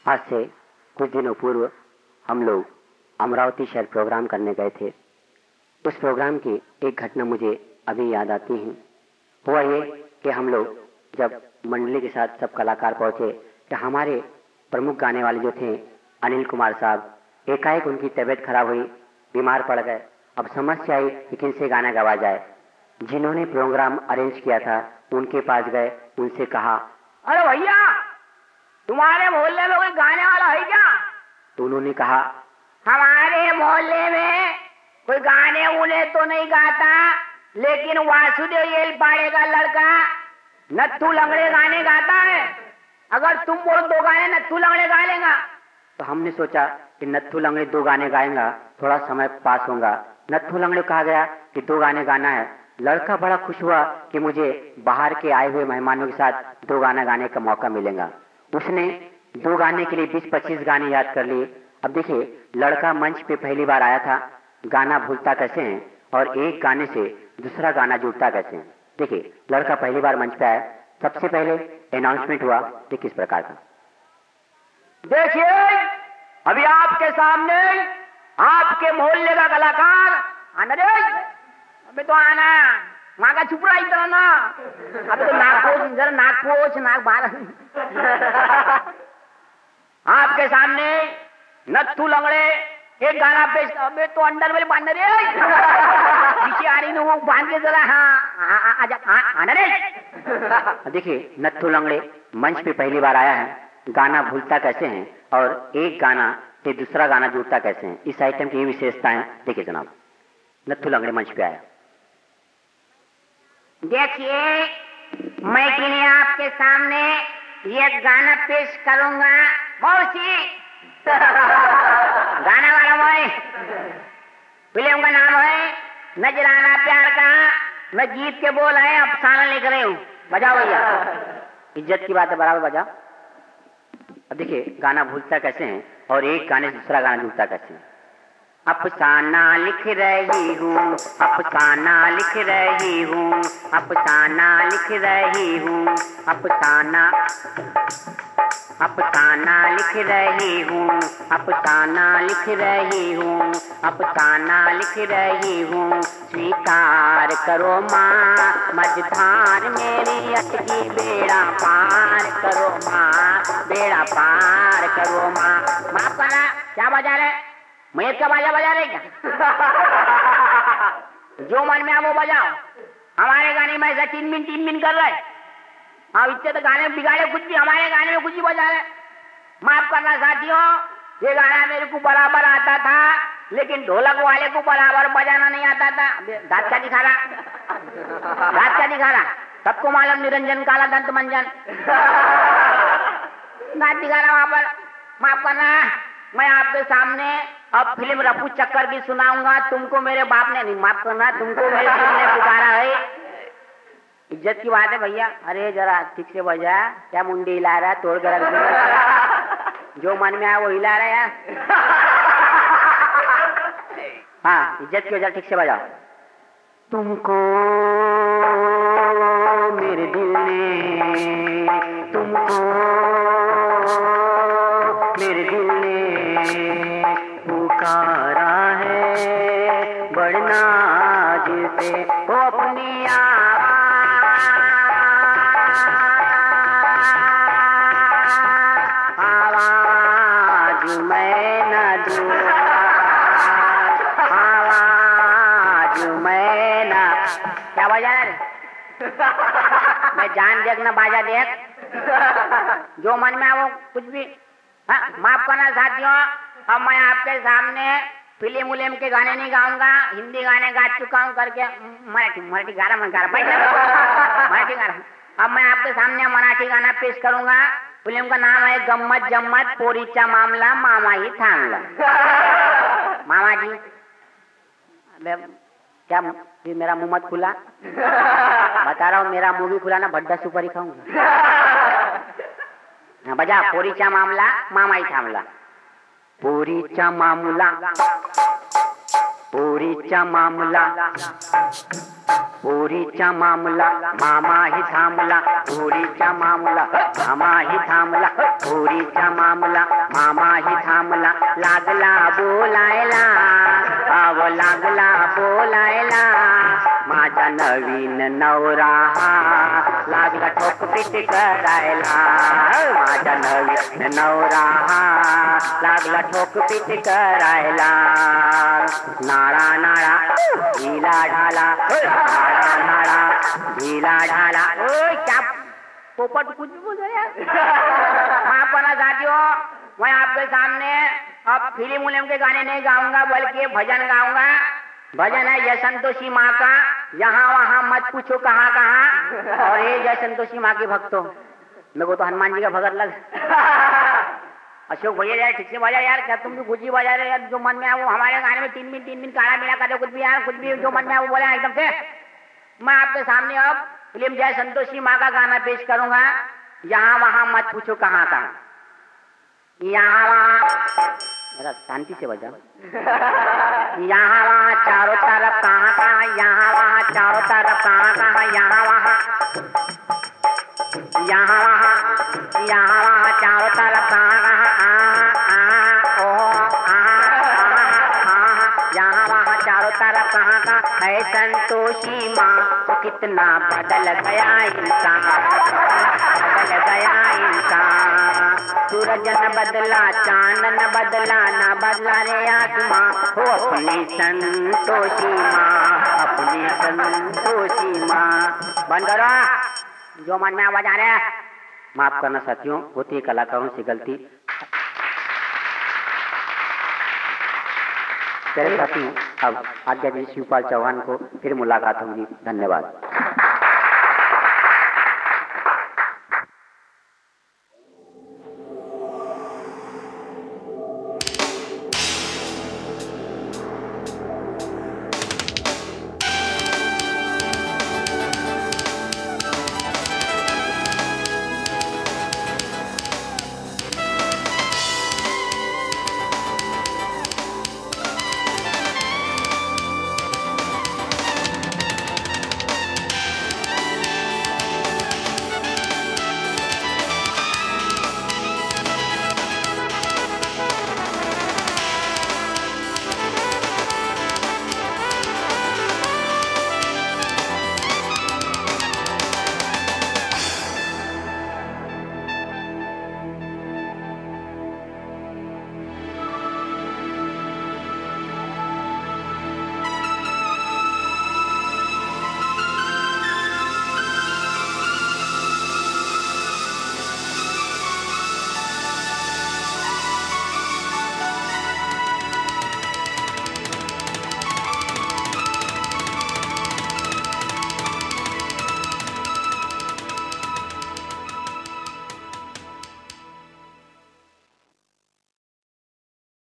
आज से कुछ दिनों पूर्व हम लोग अमरावती शहर प्रोग्राम करने गए थे। उस प्रोग्राम की एक घटना मुझे अभी याद आती है। हुआ ये कि हम लोग जब मंडली के साथ सब कलाकार पहुंचे तो हमारे प्रमुख गाने वाले जो थे अनिल कुमार साहब, एकाएक उनकी तबीयत खराब हुई, बीमार पड़ गए। अब समस्या आई कि किनसे गाना गवा जाए। जिन्होंने प्रोग्राम अरेंज किया था उनके पास गए, उनसे कहा, अरे भैया, तुम्हारे मोहल्ले में कोई गाने वाला है क्या? तो उन्होंने कहा, हमारे मोहल्ले में कोई गाने उन्हें तो नहीं गाता, लेकिन वासुदेव येलपाड़े का लड़का नत्थू लंगड़े गाने गाता है। अगर तुम बोलो 2 गाने नत्थू लंगड़े गा लेगा। तो हमने सोचा कि नत्थू लंगड़े 2 गाने गाएंगा, थोड़ा समय पास होगा। नत्थू लंगड़े कहा गया कि 2 गाने गाना है। लड़का बड़ा खुश हुआ कि मुझे बाहर के आए हुए मेहमानों के साथ 2 गाना गाने का मौका मिलेगा। उसने 2 गाने के लिए 20-25 गाने याद कर लिए। अब देखिए, लड़का मंच पे पहली बार आया था, गाना भूलता कैसे है और एक गाने से दूसरा गाना जुड़ता कैसे है। देखिए, लड़का पहली बार मंच पे आया। सबसे पहले अनाउंसमेंट हुआ, देखिए किस प्रकार का। देखिए, अभी आपके सामने आपके मोहल्ले का कलाकार आना रे। अबे तो आना, वहां का चुप रहा इधर ना। अबे तो नाक पोछ नाक बाहर। आपके सामने नत्थू लंगड़े एक गाना पेश। अबे तो अंडर में बांध रे, पीछे आ रही ना, वो बांध के जरा। हाँ आजा, आना रे। देखिए, नत्थू लंगड़े मंच पे पहली बार आया है, गाना भूलता कैसे है और एक गाना से दूसरा गाना जुड़ता कैसे है। इस आइटम की विशेषताएं देखिए जनाब। नत्थू लंगड़े मंच पे आया। देखिए, मैं के लिए आपके सामने ये गाना पेश करूंगा। मौसी गाना वाला मैं, फिल्म का नाम है नजराना प्यार का। मैं गीत के बोल है अफसाना लिख रही हूँ। बजाओ भैया, इज्जत की बात है, बराबर बजाओ। अब देखिए, गाना भूलता कैसे है और एक गाने से दूसरा गाना जुड़ता कैसे है। अफसाना लिख रही हूँ, अफसाना लिख रही हूँ, अफसाना लिख रही हूँ, अफसाना लिख रही हूँ, अफसाना लिख रही हूँ, अफसाना लिख रही हूँ। स्वीकार करो माँ, मझधार मेरी अटकी, बेड़ा पार करो माँ, बेड़ा पार करो माँ। माफ करना, क्या बजा रहे? मयत का बाजा बजा रहे क्या? जो मन में आ वो बजाओ। हमारे गाने में ऐसा 3 मिनट कर रहे। हाँ, इतने तो गाने बिगाड़े कुछ भी, हमारे गाने में कुछ ही बजा रहे। माफ करना साथियों, ये गाना मेरे को बराबर आता था, लेकिन ढोलक वाले को बराबर बजाना नहीं आता था। दांत का दिखा रहा, दांत का दिखा रहा, सबको मालूम निरंजन काला दंत मंजन। दांत दिखा रहा वहां पर। माफ करना, मैं आपके सामने अब फिल्म रफू चक्कर की सुनाऊंगा। तुमको मेरे बाप ने नहीं, माफ करना, तुमको मेरे दिल ने पुकारा है। इज्जत की बात है भैया। अरे जरा ठीक से बजा, क्या मुंडी हिला रहा है, तोड़ कर रख दिया। जो मन में आया वो हिला रहा है। हाँ, इज्जत की वजह, ठीक से बजाओ। तुमको मेरे दिल ने, तुमको मेरे दिल ने पुकारा है, बढ़ना जिसे वो अपनी आवाज मैं न दूँ, आवाज मैं न। क्या बजा रहे? मैं जान देख ना बाजा देख, जो मन में आ वो कुछ भी। हाँ, माफ करना साथियों, अब मैं आपके सामने फिल्म उलेम के गाने नहीं गाऊंगा, हिंदी गाने गा चुका हूँ करके। मराठी गा रहा, मराठी गा रहा। अब मैं आपके सामने मराठी गाना पेश करूंगा। फिल्म का नाम है गम्मत जम्मत पोरीचा मामला, मामा ही थांबला। मामा जी, अबे क्या ये मेरा मुंह मत खुला, बता रहा हूँ, मेरा मुंह भी खुला ना, भड्डा सुपारी खाऊंगा। हाँ, बजा, पोरीचा मामला, मामा ही थांबला। पोरीचा मामला, पोरीचा मामला, पोरीचा मामला मामा ही थांबला, पोरीचा मामला मामा ही थांबला, पोरीचा मामला मामा ही थांबला. लागला बोलायला, अव लागला बोलायला, माझा नवीन नवरा हा लागला ठोकपीट करायला. माझा नवीन नवरा हा लागला ठोकपीट करायला. नाळा नाळा ढीला ढाला, नाळा नाळा ढीला ढाला. क्या पोपट कुछ भी बोल रहे आप बना साथियों, मैं आपके सामने अब फिल्म उलम के गाने नहीं गाऊंगा बल्कि भजन गाऊंगा. भजन है जय संतोषी माँ का, यहाँ वहाँ मत पूछो कहाँ कहाँ. और ये जय संतोषी माँ के भक्तों, मेरे को तो हनुमान जी का भगत लग. अशोक भैया यार ठीक से बजा यार, क्या तुम भी गुजी बजा रहे यार. जो मन में आया वो हमारे गाने में 3 मिनट काला मिला कर दो, कुछ भी यार, कुछ भी जो मन में आया वो बोला एकदम से. मैं आपके सामने अब फिल्म जय संतोषी माँ का गाना पेश करूंगा. यहाँ वहाँ मत पूछो कहाँ कहाँ. यहाँ वहाँ मेरा शांति से बजा. यहाँ वहाँ चारों तरफ कहाँ कहाँ, यहाँ वहाँ चारों तरफ कहाँ कहाँ, यहाँ वहाँ, यहाँ वहाँ, यहाँ वहाँ चारों तरफ कहाँ कहाँ, यहाँ वहाँ चारों तरफ कहाँ कहाँ है संतोषी माँ. तो कितना बदल गया इंसान, बदल गया इंसान. सूरज न बदला, चांद न बदला, न बदला रे आत्मा. हो अपनी संतोषी माँ, अपनी संतोषी माँ. बंद करो जो मन में आवाज आ रहा है. माफ करना साथियों, होती है कलाकारों से गलती. चलिए साथियों, अब आज्ञा जी शिवपाल चौहान को फिर मुलाकात होगी. धन्यवाद.